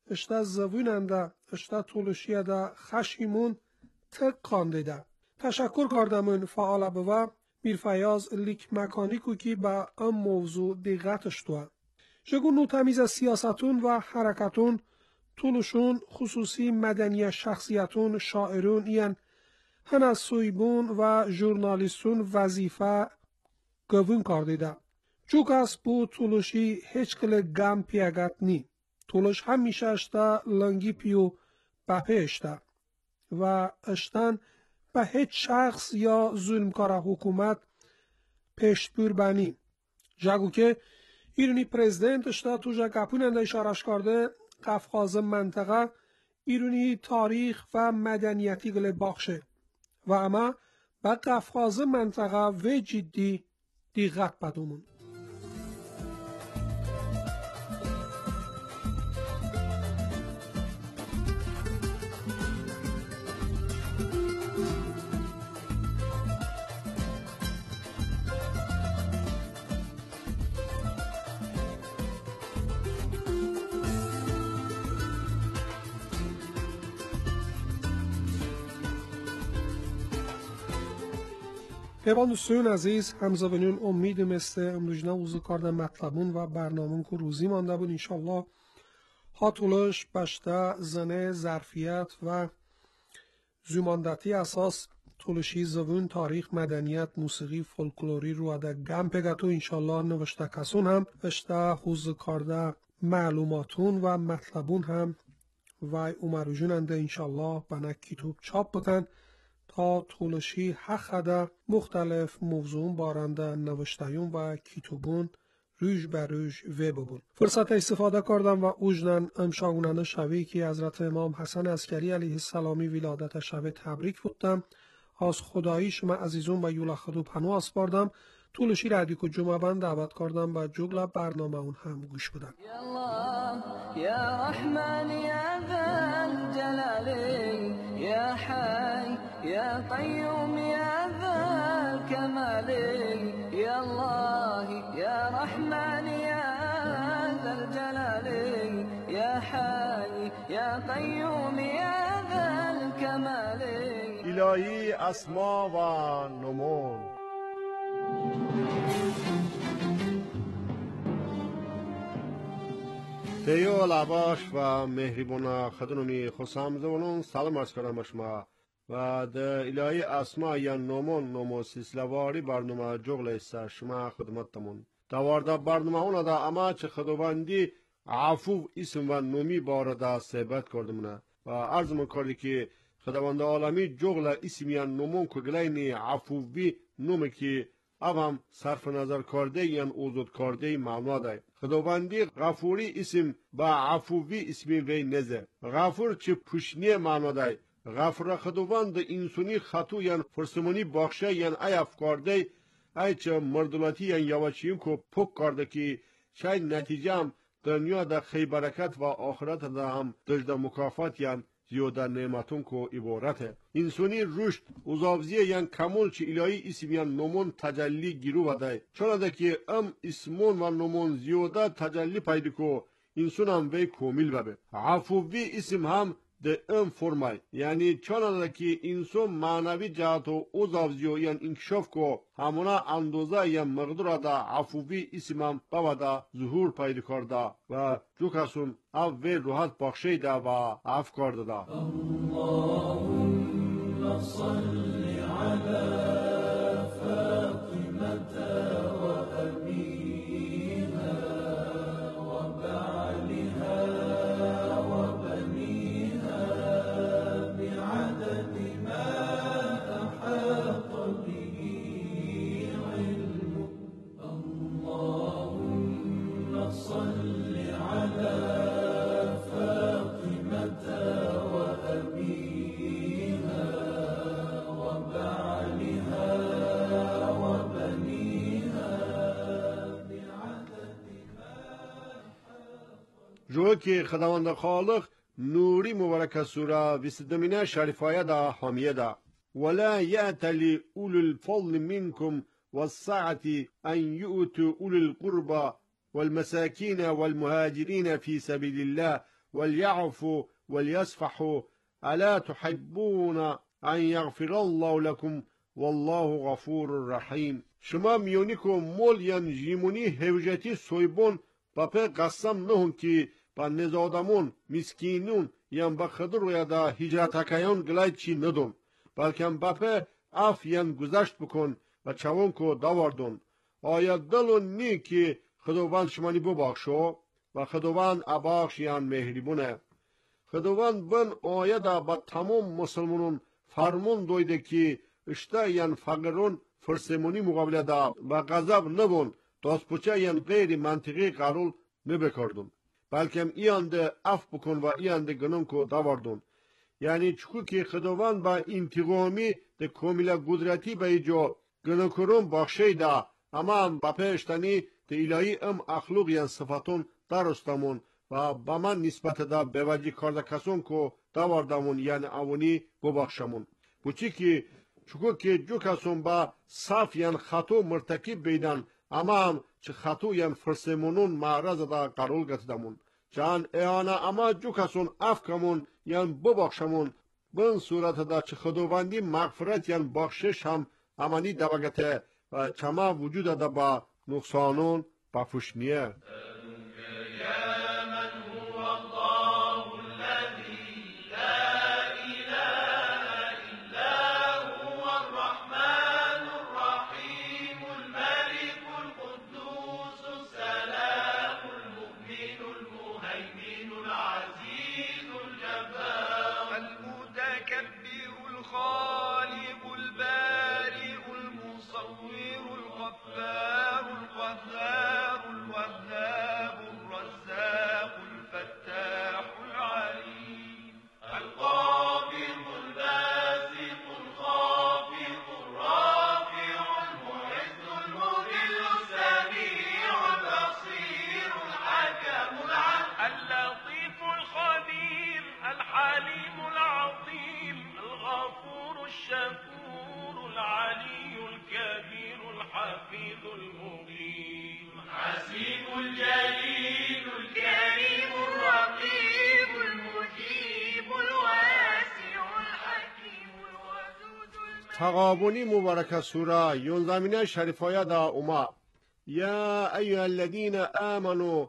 اشتا زویننده اشتا تولشیده خشیمون تک کاندیده. تشکر کردمون فعال بوا میرفیاز لیک مکانیکو که با ام موضوع دقتش دوه. جگو نو تمیز سیاستون و حرکتون طولشون خصوصی مدنی شخصیتون شاعرون این هن از سویبون و ژورنالیستون وظیفه گوون کردیده. چوک از بو طولشی هیچ کل گم پیگت نی. طولش همیشه اشتا لنگی پیو بپه اشتا و اشتن به هیچ شخص یا ظلمکار حکومت پشتبور بنی. جگو که ایرانی پرزیدنت اشتا تو جا گپوننده اشارش کرده قفقاز منطقه ایرانی تاریخ و مدنیتی گله باخشه و اما به قفقاز منطقه و جدی دقت بدومون. پیوان دوستان عزیز همزبانیون امید مثل امروزنا وضو کردن مطلبون و برنامون که روزی مانده بود انشالله ها طولش بشته زنه ظرفیت و زماندتی اساس طولشی زبون تاریخ مدنیت موسیقی فولکلوری رو اده گم پگتو انشالله نوشته کسون هم بشته حوض کرده معلوماتون و مطلبون هم و اومروجون انده انشالله بنا کتوب چاپ بکن تا طولشی حق مختلف موضوع بارنده نوشتهیون و کتابون روش بر روش و ببون. فرصت استفاده کردم و اوجدن امشاگونانه شوی که حضرت امام حسن عسکری علیه السلامی ولادت شوی تبریک بودم. از خدایی شما عزیزون و یولا خدو پنو اسپاردم. طولشی رادیو کو جمعه بند دعوت کردم و جگل برنامه اون هم گوش بدن. یا الله یا رحمان یا ذا الجلال یا حی یا قیوم یا ذا الکمال یا الله یا رحمان یا ذا الجلال یا حی یا قیوم یا ذا الکمال. الهی اسما و نمون دیو لباش و مهربان خدنومی خسام زونون سلام عرض کردم به شما و د الهی اسما یا نمون نمو سیسلواری برنامه جغل است شما خدمتتمون دوارده برنامه اون دا اما چه خداوندی عفو اسم و نومی بارده صحبت کردمونه و عرض میکردی که خداوند عالمی جغل اسم یا نمون کگلین عفوی نومی که اوام صرف نظر کرده یان اوزود کرده معنا ده. خداوندی غفوری اسم با عفوی اسمی وی نزه. غفور چه پوشنی معنا ده. غفور خداوند انسانی خطو یان فرسمونی بخشه یان عیف کرده ای چه مردلاتی یان یواشیم کو پک کرده که شاید نتیجه هم دنیا ده خی برکت و آخرت ده هم دجده مکافات یان زیاده نعمتون کو عبارته. انسانی رشد اوزاوزیه یان کمول چی الهی اسم یان نمون تجلی گیرو وده. چون ده که ام اسمون و نمون زیاده تجلی پیدا کو انسان هم وی کومیل ببه. عفوی اسم هم ده ام فرمای. یعنی چون ده که انسان معنوی جهت و اوزاوزیه یان انکشاف کو همونا اندازه یان مقدار ده عفوی اسم هم بوده ظهور پیدا کرده و جو کسون او وی روحت بخشه ده و عفو کرده ده. اللهم صل علی فاطمة و ابیها و بعلها و بنیها بعدد ما احاط به علمك. اللهم صل علی فاطمة و ابیها و بعلها و بنیها بعدد جو که خداوند خالق نوری مبارک سوره بیستمینه شریفایه دا حامیه دا ولا یأتلی اول الفضل منکم والسعة ان یؤتوا اول القربى والمساکین والمهاجرین فی سبیل الله وليعفوا وليصفحوا ألا تحبون أن يغفر الله لكم والله غفور رحیم. شما میونی که مول ین جیمونی هوجتی سویبون با په قسم نهون که با نزادمون مسکینون ین با خدر و یادا هجرتکیان گلای چی ندون بلکه با په اف ین گذشت بکن و چوون که داوردون. آیا دلون نی که خداوند شمانی ببخشو و خداوند ابخش ین مهربونه. خداوند بن آیا دا با تمام مسلمانون فرمون دویده که اشتا ین فقرون فرسمونی مقابله دا و غضب نبون داست پوچه ین غیر منطقی قرول نبکردون بلکه ایان ده اف بکن و ایان ده گنون که داوردون. یعنی چکو که خداوند با انتقامی ده کاملا قدرتی به ایجا گنون کرون بخشه دا اما هم با پیشتنی ده الهی ام اخلوق ین صفتون درستمون و با من نسبت دا به وجه کرده کسون که داوردمون یعنی اونی ببخشمون. بچی که چکو که جو کسون با صف ین خطو مرتکب بیدن اما هم چه خطو ین فرسمونون معرض دا قرول گتدمون چان ایانا اما جو کسون اف کمون ین ببخشمون بن صورت دا چه خداوندی مغفرت ین بخشش هم امانی دوگته و چما وجود دا با نقصانون بفشنیه. تغابنی مبارک سوره یون زمینه شریفایه دا اوما یا ایها الذین آمنوا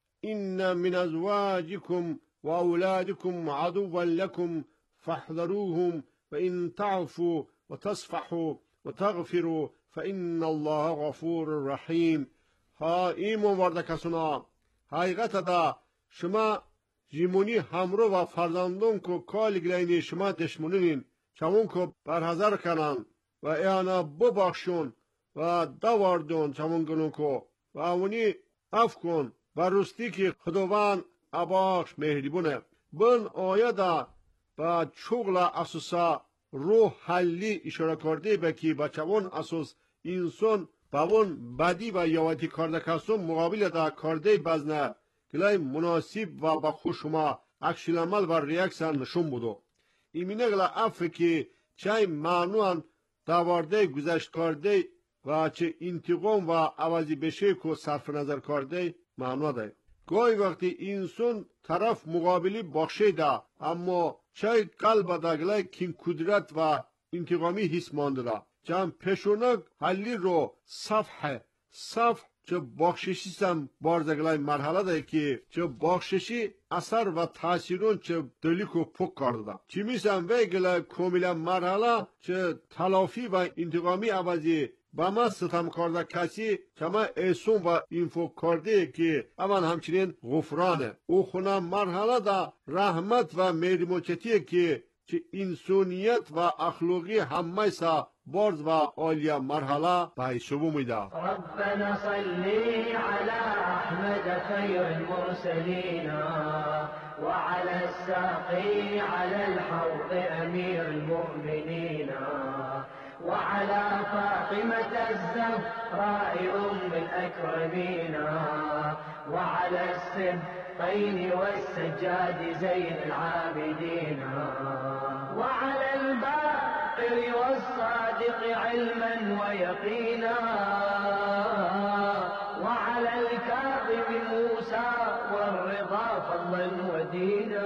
ان من ازواجکم و اولادکم عدوا لكم فاحذروهم وان تعفوا وتصفحوا وتغفروا فان الله غفور رحیم. ها این مبارک کسونا حقیقت دا شما جیمونی همرو و فرزندون کو کال گلینی شما دشمنین چمون که برحضر کنن و ایانا ببخشون و داوردون چمون گنون که و اونی اف کن و رستی که خداوند ابخش مهربونه. بن آیه دا با چغل اساسا روح حلی اشاره کرده به که با چمون اساس انسان با اون بدی و یاوتی کرده کسون مقابل دا کرده بزنه گلای مناسب و با خوشما اکشل عمل و ریاکسن نشون بودو. ایمینه گلا افه که چه معنوان داورده گذشت کرده و چه انتقام و عوضی بشه که صرف نظر کرده معنو ده. گاهی وقتی انسان طرف مقابلی بخشه ده اما چه قلب ده گلای کین کدرت و انتقامی حس مانده ده چه پشونک حلی رو صفحه صفح چه بخششی سم بارزگلای مرحله ده که چه بخششی اثر و تاثیرون چه دلیکو پک کرده چی میسم ویگلای کاملا مرحله چه تلافی و انتقامی عوضی با ما ستم کرده کسی که ما ایسون و اینفو کرده که امان همچنین غفرانه او خونه مرحله ده رحمت و مهربانیه که چه انسانیت و اخلاقی همه سا بارز و عالیه مرحله به شبو میده. ربنا صلی علی احمد خیر المرسلین وعلى الساقي على الحوض امیر المؤمنین وعلى فاطمة الزهراء ام الاكرمين وعلى السبطين والسجاد زين العابدين وعلى الباقر والصادق علما ويقينا وعلى الكاظم موسى الرضا فضلا ودينا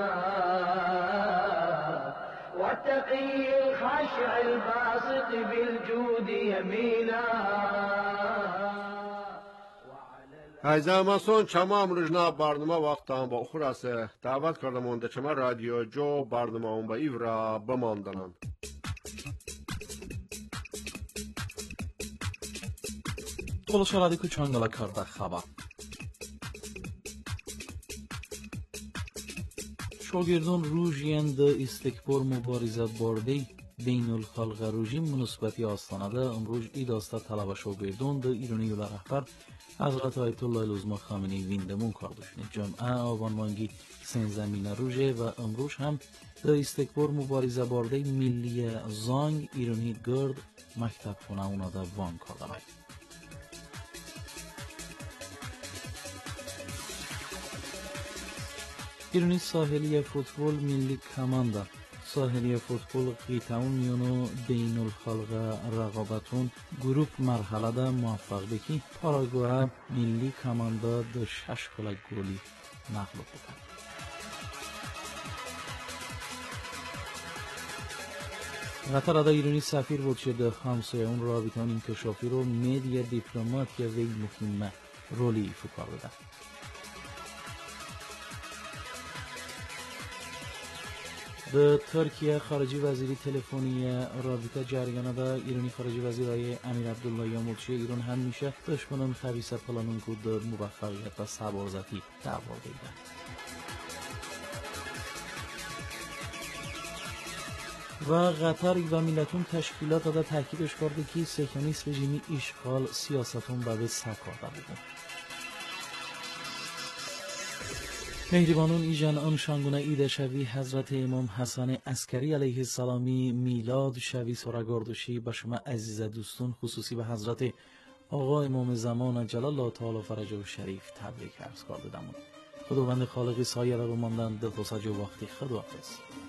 والتقي الخاشع الباسط بالجود يمينا. از اماسون چما امروزنا برنامه وقتان با اخراسه دعوت کردم اونده چما رادیو جو برنامه اون با ایورا بماندنن. To'lashadi kuchangala karda xabar. Shogirdon rujiyanda istikbor muboriza bordi beynul xalqa rujim munosabati ostonada امروز idasta talaba shogirdon da ironi yo'la rahbar Hazrat Ayatollah Uzma Khamenei vindamon kar dashne jam'a avonmangi sen zamina ruje va امروز ham da istikbor muboriza bordi milliya zong ironi gard maktabxona unada von kardamay. ایرانی ساحلی فوتبال ملی کماندا ساحلی فوتبال قیتاون میونو بین الخلقه رقابتون گروپ مرحله دا موفق بکی پاراگوه ملی کماندا دا شش خلق گولی مغلوب بکن. قطر ادا ایرانی سفیر بود شده همسایه اون رابطان انکشافی رو مدیا دیپلمات یا وی مهمه رولی ایفو کار بده. به ترکیه خارجی وزیری تلفنی رابطه جریانه ایرانی خارجی وزیرای امیر عبدالله ملچی ایران هم میشه دشمنان خبیث پلانون کو در موفقیت و سبارزتی دعوا دیده. و قطر و ملتون تشکیلات داده تاکیدش کرده که سیکونیسم رژیم اشغال سیاستون به سکاده بوده. مهربانون ایجان امشانگونه ایده شوی حضرت امام حسن عسکری علیه السلامی میلاد شوی سرگردشی به شما عزیز دوستون خصوصی به حضرت آقا امام زمان جلال الله تعالی فرجه و شریف تبریک عرض کرده دمون. خداوند خالق سایه رو ماندن دلخوص جو وقتی خداحافظ.